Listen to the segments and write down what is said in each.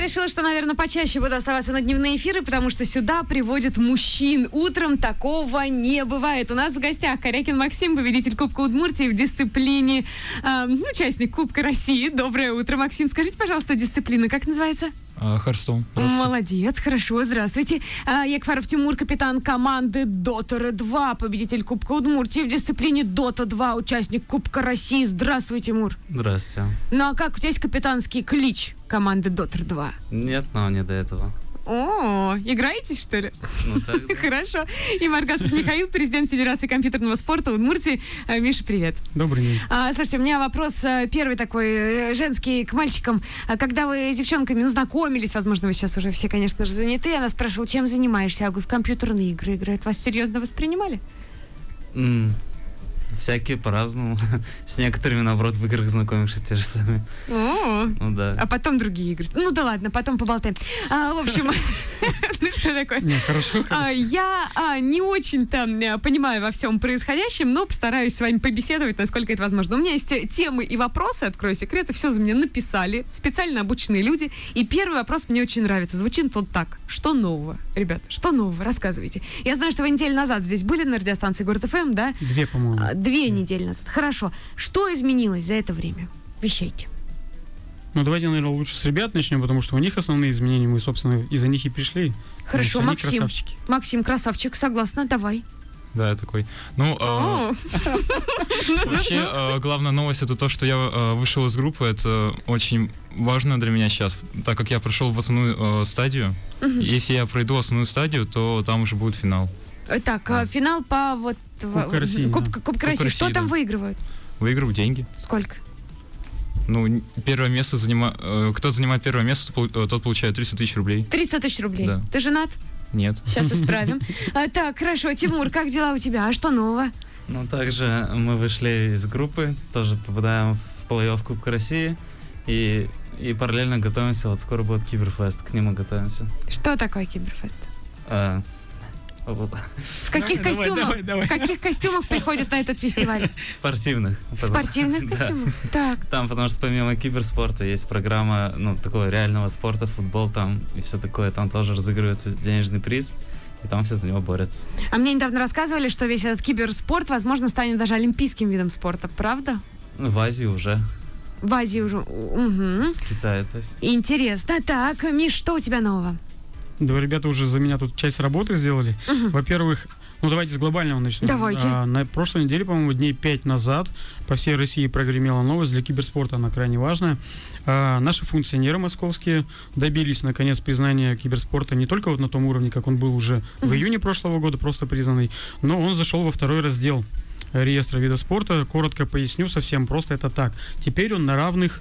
решила, что, наверное, почаще буду оставаться на дневные эфиры, потому что сюда приводят мужчин. Утром такого не бывает. У нас в гостях Корякин Максим, победитель Кубка Удмуртии в дисциплине, участник Кубка России. Доброе утро, Максим. Скажите, пожалуйста, дисциплина как называется? Харстоун. Молодец, хорошо, здравствуйте. Якфаров Тимур, капитан команды Дотер-2, победитель Кубка Удмуртии в дисциплине Дота-2, участник Кубка России. Здравствуй, Тимур. Здравствуйте. Ну а как, у тебя есть капитанский клич команды Дотер-2? Нет, но не до этого. О, играете, что ли? Ну так, да. Хорошо. И Маргасов Михаил, президент Федерации компьютерного спорта Удмуртии. Миша, привет. Добрый день. Слушайте, у меня вопрос первый такой, женский, к мальчикам. Когда вы с девчонками знакомились, возможно, вы сейчас уже все, конечно же, заняты, она спрашивала, чем занимаешься? Я говорю, в компьютерные игры играют. Вас серьезно воспринимали? Всякие по-разному. С некоторыми, наоборот, в играх знакомишься те же сами. Ну да. А потом другие игры. Ну да ладно, потом поболтаем. В общем, ну что такое? Нет, хорошо. Я не очень-то понимаю во всем происходящем, но постараюсь с вами побеседовать, насколько это возможно. У меня есть темы и вопросы, открою секреты, все за меня написали специально обученные люди. И первый вопрос мне очень нравится. Звучит он так. Что нового? Ребят, что нового? Рассказывайте. Я знаю, что вы неделю назад здесь были на радиостанции Город ФМ, да? 2, по-моему. 2 недели назад. Хорошо. Что изменилось за это время? Вещайте. Ну, давайте, наверное, лучше с ребят начнем, потому что у них основные изменения, мы, собственно, из-за них и пришли. Хорошо, они Максим. Красавчики. Максим, красавчик, согласна, давай. Да, я такой. Вообще, главная новость — это то, что я вышел из группы. Это очень важно для меня сейчас, так как я прошел в основную стадию. Если я пройду основную стадию, то там уже будет финал. Так, финал по Кубка России. Кубка России. Что там выигрывают? Выигрывают деньги. Сколько? Ну, первое место кто занимает первое место, тот получает 300 тысяч рублей. 300 тысяч рублей. Да. Ты женат? Нет. Сейчас исправим. Так, хорошо. Тимур, как дела у тебя? А что нового? Ну, также мы вышли из группы, тоже попадаем в плей-офф Кубка России. И параллельно готовимся, вот скоро будет Киберфест, к нему готовимся. Что такое Киберфест? В каких костюмах приходят на этот фестиваль? Спортивных. В спортивных костюмах? Так. Там, потому что помимо киберспорта есть программа, такого реального спорта, футбол там и все такое. Там тоже разыгрывается денежный приз, и там все за него борются. А мне недавно рассказывали, что весь этот киберспорт, возможно, станет даже олимпийским видом спорта, правда? В Азии уже. В Азии уже. Угу. В Китае, то есть. Интересно. Так, Миш, что у тебя нового? Да, ребята уже за меня тут часть работы сделали. Во-первых, давайте с глобального начнем. Давайте. На прошлой неделе, по-моему, дней 5 назад по всей России прогремела новость, для киберспорта она крайне важная. Наши функционеры московские добились, наконец, признания киберспорта не только вот на том уровне, как он был уже в июне прошлого года, просто признанный, но он зашел во 2 раздел реестра вида спорта. Коротко поясню, совсем просто это так. Теперь он на равных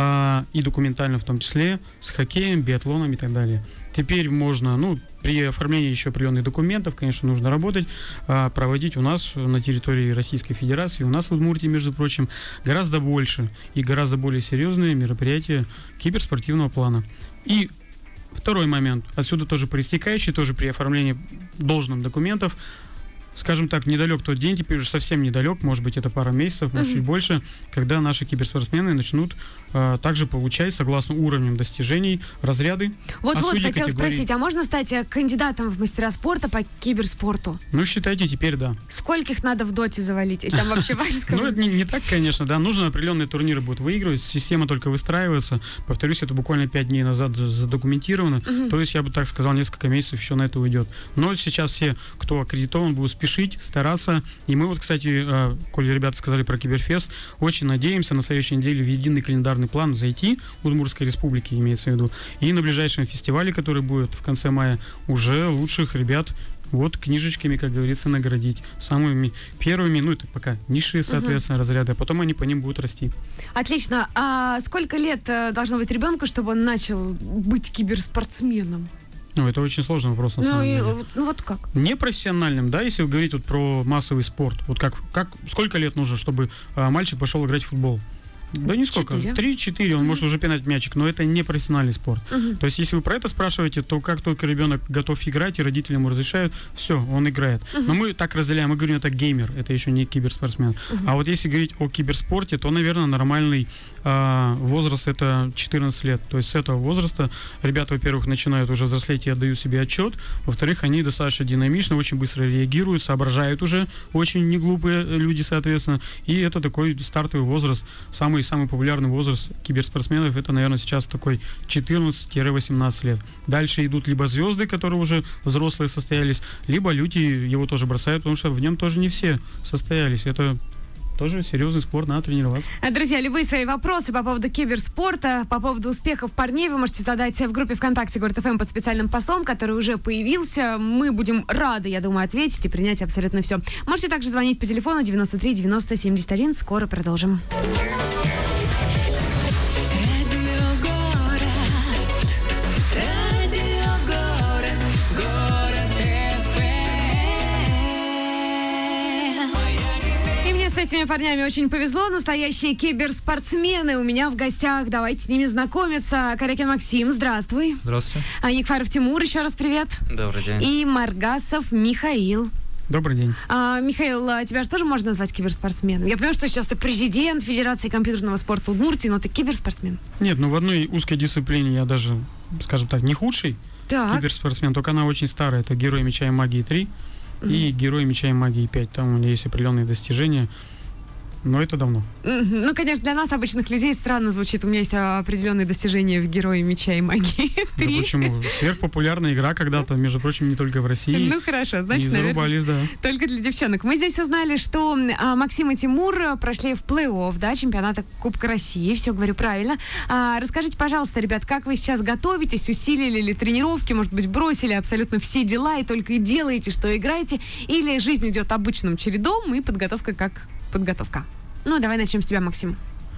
и документально в том числе с хоккеем, биатлоном и так далее. Теперь можно, при оформлении еще определенных документов, конечно, нужно работать, проводить у нас на территории Российской Федерации, у нас в Удмуртии, между прочим, гораздо больше и гораздо более серьезные мероприятия киберспортивного плана. И второй момент, отсюда тоже проистекающий, тоже при оформлении должных документов, скажем так, недалек тот день, теперь уже совсем недалек, может быть, это пара месяцев, может, чуть больше, когда наши киберспортсмены начнут также получать, согласно уровням достижений, разряды. Вот-вот, хотел спросить, а можно стать кандидатом в мастера спорта по киберспорту? Ну, считайте, теперь да. Скольких надо в доте завалить? И там вообще Ну, это не так, конечно, да. Нужно определенные турниры будут выигрывать, система только выстраивается. Повторюсь, это буквально 5 дней назад задокументировано. То есть, я бы так сказал, несколько месяцев еще на это уйдет. Но сейчас все, кто аккредитован, будут спешить, стараться. И мы вот, кстати, коли ребята сказали про Киберфест, очень надеемся на следующей неделе в единый календарный план зайти, Удмуртской республики имеется в виду, и на ближайшем фестивале, который будет в конце мая, уже лучших ребят книжечками, как говорится, наградить. Самыми первыми, это пока низшие, соответственно, разряды, а потом они по ним будут расти. Отлично. А сколько лет должно быть ребенку, чтобы он начал быть киберспортсменом? Это очень сложный вопрос, на самом деле. Вот как? Непрофессиональным, да, если говорить про массовый спорт. Сколько лет нужно, чтобы мальчик пошел играть в футбол? Да нисколько. 3-4, он может уже пинать мячик, но это не профессиональный спорт. То есть, если вы про это спрашиваете, то как только ребенок готов играть, и родители ему разрешают, все, он играет. Но мы так разделяем, мы говорим, это геймер, это еще не киберспортсмен. А вот если говорить о киберспорте, то, наверное, нормальный возраст это 14 лет. То есть с этого возраста ребята, во-первых, начинают уже взрослеть и отдают себе отчет. Во-вторых, они достаточно динамично, очень быстро реагируют, соображают уже, очень неглупые люди, соответственно. И это такой стартовый возраст, самый популярный возраст киберспортсменов. Это, наверное, сейчас такой 14-18 лет. Дальше идут либо звезды, которые уже взрослые состоялись, либо люди его тоже бросают, потому что в нем тоже не все состоялись. Это тоже серьезный спорт, надо тренироваться. Друзья, любые свои вопросы по поводу киберспорта, по поводу успехов парней вы можете задать в группе ВКонтакте Город ФМ под специальным постом, который уже появился. Мы будем рады, я думаю, ответить и принять абсолютно все. Можете также звонить по телефону 93 90 71. Скоро продолжим. С этими парнями очень повезло. Настоящие киберспортсмены у меня в гостях. Давайте с ними знакомиться. Корякин Максим, здравствуй. Здравствуйте. Никфаров Тимур, еще раз привет. Добрый день. И Маргасов Михаил. Добрый день. Михаил, тебя же тоже можно назвать киберспортсменом? Я понимаю, что сейчас ты президент Федерации компьютерного спорта Удмуртии, но ты киберспортсмен. Нет, в одной узкой дисциплине я даже, скажем так, не худший киберспортсмен, только она очень старая. Это Герой Меча и Магии 3 и Герой Меча и Магии 5. Там у меня есть определенные достижения. Но это давно. Ну, конечно, для нас, обычных людей, странно звучит. У меня есть определенные достижения в Герое Меча и Магии 3. Да почему? Сверхпопулярная игра когда-то, между прочим, не только в России. Ну, хорошо, значит, зарубались, наверное, только для девчонок. Мы здесь узнали, что Максим и Тимур прошли в плей-офф, да, чемпионата Кубка России. Все говорю правильно. Расскажите, пожалуйста, ребят, как вы сейчас готовитесь? Усилили ли тренировки? Может быть, бросили абсолютно все дела и только и делаете, что играете? Или жизнь идет обычным чередом и подготовка как подготовка? Ну, давай начнем с тебя, Максим.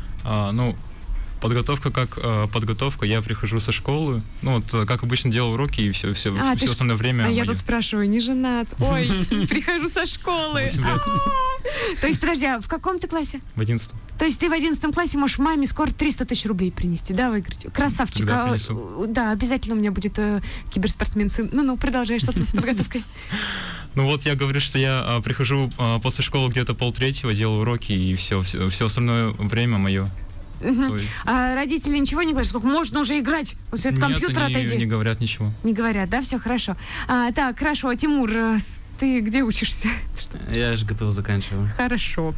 Подготовка как подготовка. Я прихожу со школы, как обычно делаю уроки и все остальное время. Я тут спрашиваю, не женат? Ой, прихожу со школы. 8 лет. То есть, подожди, а в каком ты классе? В 11. То есть ты в 11 классе можешь маме скоро 300 тысяч рублей принести, да, выиграть? Красавчик. Когда принесу. Да, обязательно у меня будет киберспортсмен-сын. Ну, продолжай, что там с подготовкой. Я говорю, что я прихожу после школы где-то 2:30, делаю уроки, и все остальное время мое. Есть... А родители ничего не говорят, сколько можно уже играть? Вот от компьютера отойди. Не говорят ничего. Не говорят, да? Все хорошо. Так, хорошо. Тимур, ты где учишься? Я ЖГТУ заканчиваю. Хорошо.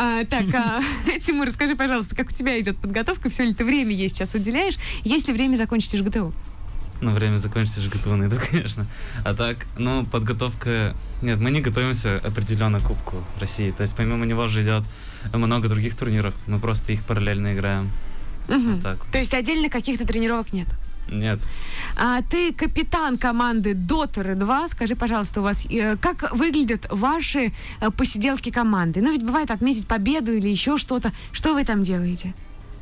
Тимур, расскажи, пожалуйста, как у тебя идет подготовка? Все ли ты время есть сейчас уделяешь? Есть ли время закончить ЖГТУ? Время закончить ЖГТУ найду, конечно. А так, подготовка... Нет, мы не готовимся определенно к Кубку России. То есть помимо него же идет много других турниров. Мы просто их параллельно играем. Вот так. То есть отдельно каких-то тренировок нет? Нет. Ты капитан команды Дотеры 2. Скажи, пожалуйста, у вас как выглядят ваши посиделки команды? Ведь бывает отметить победу или еще что-то. Что вы там делаете?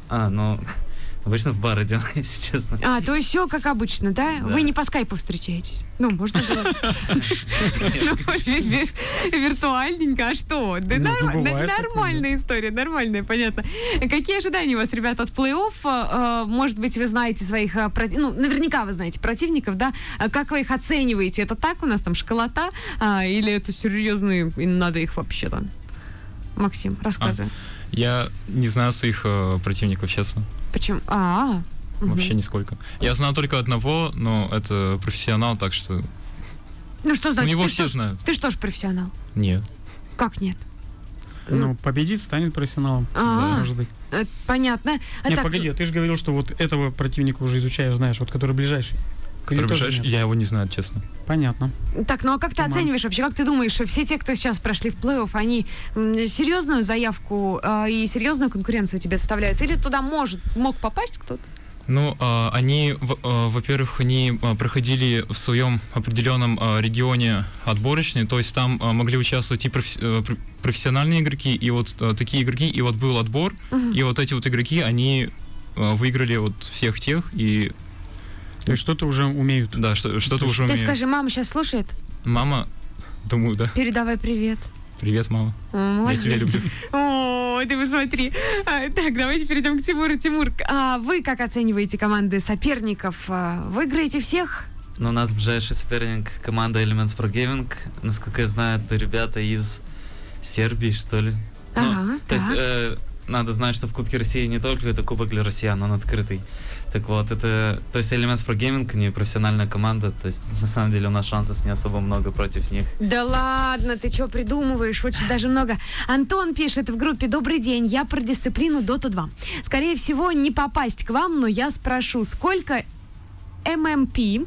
Обычно в бар идем, если честно. То есть все как обычно, да? Вы не по скайпу встречаетесь? Можно было. Виртуальненько, а что? Да нормальная история, нормальная, понятно. Какие ожидания у вас, ребята, от плей-офф? Может быть, вы знаете своих... наверняка вы знаете противников, да? Как вы их оцениваете? Это так у нас там школота? Или это серьезные, и надо их вообще там? Максим, рассказывай. Я не знаю своих противников, честно. Почему? Вообще нисколько. Я знаю только одного, но это профессионал, так что... Что значит? Его все знают. Ты что ж профессионал? Нет. Как нет? Победит, станет профессионалом. Может быть. Понятно. Нет, погоди, ты же говорил, что вот этого противника уже изучаешь, знаешь, который ближайший. Я его не знаю, честно. Понятно. Так, а как ты оцениваешь вообще, как ты думаешь, все те, кто сейчас прошли в плей-офф, они серьезную заявку и серьезную конкуренцию тебе составляют? Или туда мог попасть кто-то? Они, во-первых, они проходили в своем определенном регионе отборочные, то есть там могли участвовать и профессиональные игроки, и вот такие игроки, и вот был отбор, и вот эти вот игроки, они выиграли вот всех тех, и... То есть что-то уже умеют. Да, что-то уже умеют. Ты скажи, мама сейчас слушает? Мама, думаю, да. Передавай привет. Привет, мама. Молодец. Я тебя люблю. О, ты посмотри. Так, давайте перейдем к Тимуру. Тимур, вы как оцениваете команды соперников? Выиграете всех? У нас ближайший соперник команда Elements Pro Gaming. Насколько я знаю, это ребята из Сербии, что ли. То есть надо знать, что в Кубке России не только это кубок для россиян, он открытый. Так вот, это, то есть Elements Pro Gaming, не профессиональная команда, то есть на самом деле у нас шансов не особо много против них. Да ладно, ты что придумываешь? Очень даже много. Антон пишет в группе: «Добрый день, я про дисциплину Dota 2. Скорее всего, не попасть к вам, но я спрошу, сколько ММР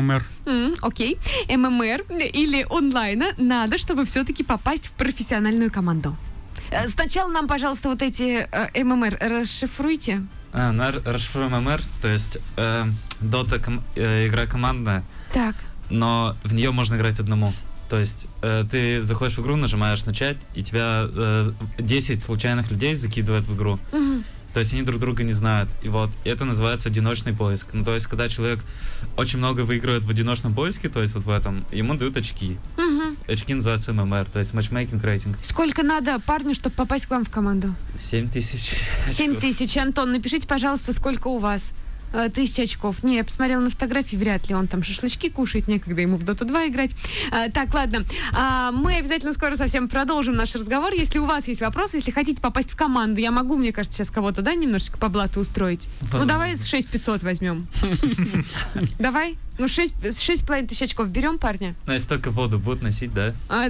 или онлайна надо, чтобы все-таки попасть в профессиональную команду?» Сначала нам, пожалуйста, вот эти ММР расшифруйте. Расшифруем ММР, то есть Dota игра командная, Так. но в нее можно играть одному. То есть ты заходишь в игру, нажимаешь начать, и тебя 10 случайных людей закидывают в игру. Угу. То есть они друг друга не знают. И вот это называется одиночный поиск. Ну, то есть, когда человек очень много выигрывает в одиночном поиске, то есть вот в этом, ему дают очки. Угу. Очки называются ММР, то есть матчмейкинг рейтинг. Сколько надо парню, чтобы попасть к вам в команду? 7000. 7000. Антон, напишите, пожалуйста, сколько у вас? 1000 очков. Не, я посмотрела на фотографии, вряд ли он там шашлычки кушает, некогда ему в Dota 2 играть. Так, ладно. Мы обязательно скоро совсем продолжим наш разговор. Если у вас есть вопросы, если хотите попасть в команду, я могу, мне кажется, сейчас кого-то, да, немножечко по блату устроить? Возможно. Ну, давай 6500 возьмем. Давай? Ну, 6500 очков берем, парня? Ну, если только воду будут носить, да?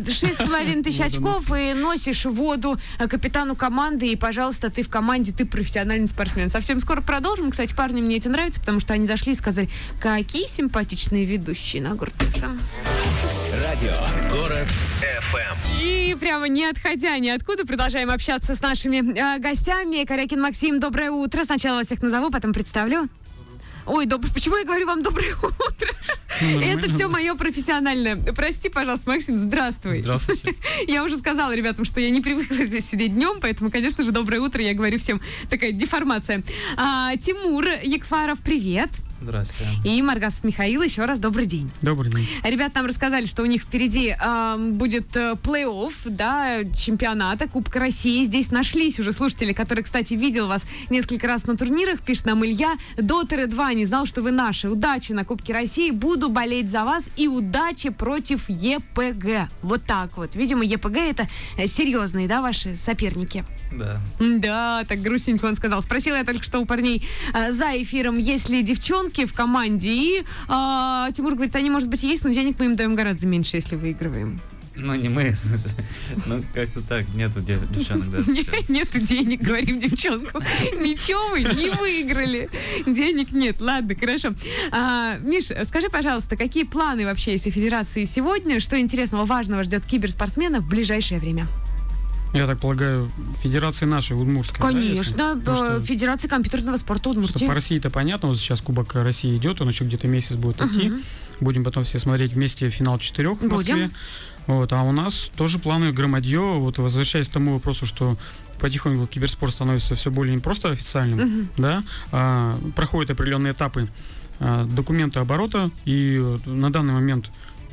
6500 очков, и носишь воду капитану команды, и, пожалуйста, ты в команде, ты профессиональный спортсмен. Совсем скоро продолжим. Кстати, парни, мне это нравится, потому что они зашли и сказали, какие симпатичные ведущие на Город ФМ. Радио Город ФМ. И прямо не отходя ниоткуда, продолжаем общаться с нашими гостями. Корякин Максим, доброе утро. Сначала вас всех назову, потом представлю. Ой, почему я говорю вам доброе утро? Это все мое профессиональное. Прости, пожалуйста, Максим, здравствуй. Здравствуйте. Я уже сказала ребятам, что я не привыкла здесь сидеть днем, поэтому, конечно же, доброе утро. Я говорю всем, такая деформация. Тимур Якфаров, привет. Здравствуйте. И Маргасов Михаил, еще раз добрый день. Добрый день. Ребята нам рассказали, что у них впереди будет плей-офф, да, чемпионата Кубка России. Здесь нашлись уже слушатели, которые, кстати, видел вас несколько раз на турнирах. Пишет нам Илья: Дотеры 2, не знал, что вы наши. Удачи на Кубке России, буду болеть за вас, и удачи против ЕПГ. Вот так вот. Видимо, ЕПГ это серьезные, да, ваши соперники? Да. Да, так грустненько он сказал. Спросила я только что у парней за эфиром, есть ли девчонки в команде, и Тимур говорит, они, может быть, и есть, но денег мы им даем гораздо меньше, если выигрываем. Ну, не мы, в смысле. Ну, как-то так, нету девчонок, да. Нету денег, говорим девчонку. Ничего вы не выиграли. Денег нет. Ладно, хорошо. Миш, скажи, пожалуйста, какие планы вообще есть у Федерации сегодня? Что интересного, важного ждет киберспортсменов в ближайшее время? Я так полагаю, федерации нашей, Удмуртской. Конечно, да, Федерации компьютерного спорта Удмуртии. Что по России это понятно, вот сейчас Кубок России идет, он еще где-то месяц будет идти. Будем потом все смотреть вместе финал 4 в Москве. Вот, а у нас тоже планы громадье. Вот возвращаясь к тому вопросу, что потихоньку киберспорт становится все более не просто официальным, да, проходят определенные этапы документа оборота, и на данный момент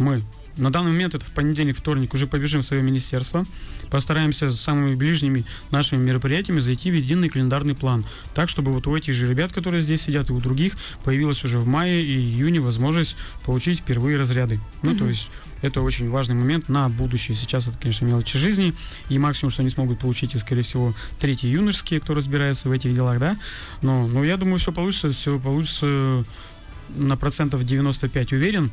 это в понедельник, вторник уже побежим в свое министерство, постараемся с самыми ближними нашими мероприятиями зайти в единый календарный план, так, чтобы вот у этих же ребят, которые здесь сидят, и у других, появилась уже в мае и июне возможность получить впервые разряды. Ну, то есть это очень важный момент на будущее. Сейчас это, конечно, мелочи жизни, и максимум, что они смогут получить, и, скорее всего, третьи юношеские, кто разбирается в этих делах, да. Но я думаю, все получится на 95% уверен.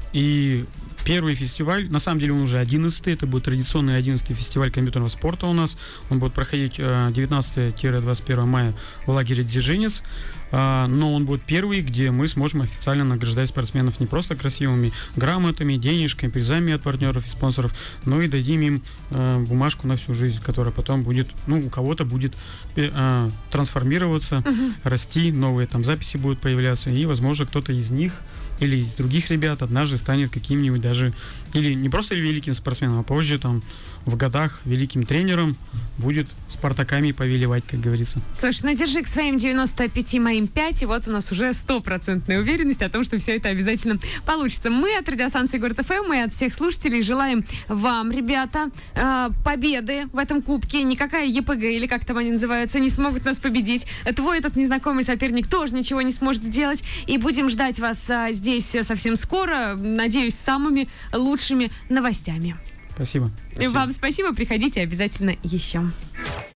И первый фестиваль, на самом деле он уже 11-й, это будет традиционный 11-й фестиваль компьютерного спорта у нас. Он будет проходить 19-21 мая в лагере Дзержинец. Но он будет первый, где мы сможем официально награждать спортсменов не просто красивыми грамотами, денежками, призами от партнеров и спонсоров, но и дадим им бумажку на всю жизнь, которая потом будет, у кого-то будет трансформироваться, расти, новые там записи будут появляться, и, возможно, кто-то из них или из других ребят однажды станет каким-нибудь даже, или не просто великим спортсменом, а позже там в годах великим тренером, будет Спартаками повелевать, как говорится. Слушай, держи к своим 95 моим 5, и вот у нас уже 100% уверенность о том, что все это обязательно получится. Мы от радиостанции Город ФМ, мы от всех слушателей желаем вам, ребята, победы в этом кубке. Никакая ЕПГ, или как там они называются, не смогут нас победить. Твой этот незнакомый соперник тоже ничего не сможет сделать. И будем ждать вас здесь совсем скоро, надеюсь, с самыми лучшими новостями. Спасибо. Вам спасибо, приходите обязательно еще.